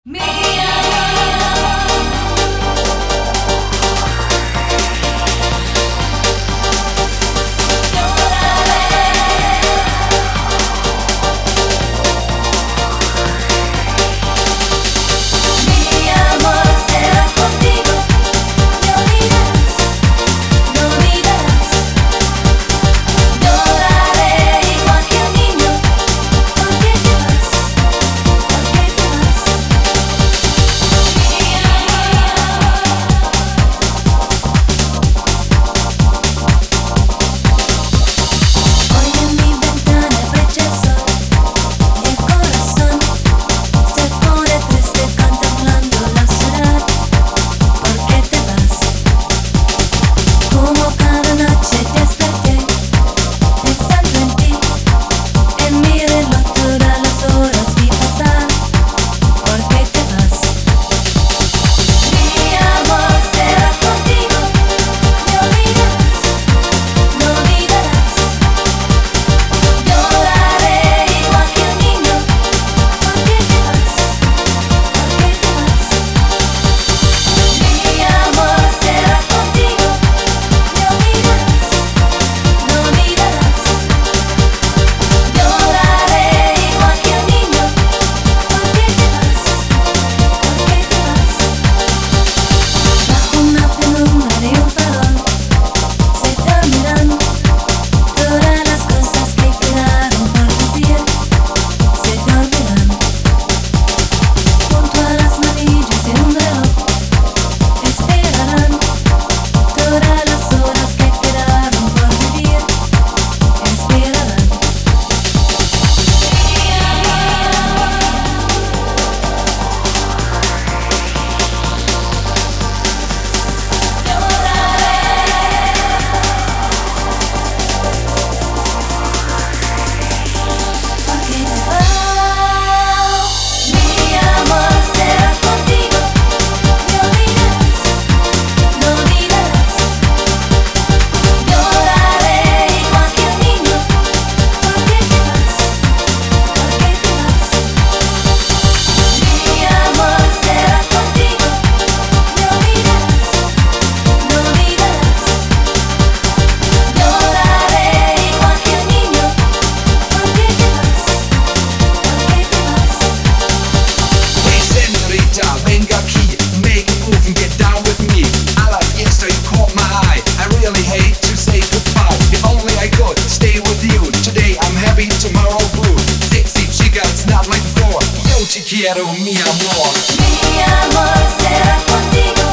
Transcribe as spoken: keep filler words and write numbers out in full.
Mi amor, mi amor será contigo, me olvidarás, me olvidarás. Lloraré igual que un niño, porque te vas, porque te vas. Mi Hoy en mi ventana brecha el sol y el corazón se pone triste contemplando la ciudad. ¿Por qué te vas? Como cada noche desperté pensando en ti. En mi reloj todas las horas vi pasar. ¿Por qué te vas? Mi amor será contigo, me olvidarás, me olvidarás. Lloraré igual que un niño, porque te vas, porque te vas. Mi amor será contigo, me olvidarás, me olvidarás. Lloraré igual que un niño, porque te vas, porque te vas. Bajo una penumbra de un farol se dormirán todas las cosas que quedaron por decir. Se dormirán junto a las manillas de un reloj. Esperarán todas las horas que quedaron por vivir. Esperarán. Porque te vas. Mi amor será contigo, me olvidarás, me olvidarás. Lloraré igual que un niño, porque te vas, porque te vas. Mi amor será contigo, me olvidarás, me olvidarás. Lloraré igual que un niño, porque te vas, porque te vas. Hey senorita, venga aquí, make a move and get down with me. A la fiesta, you caught my eye. I really hate to say goodbye. If only I could stay with you. Today I'm happy, tomorrow blue. Sexy chica, it's not like before. Yo te quiero, mi amor. Mi amor será contigo,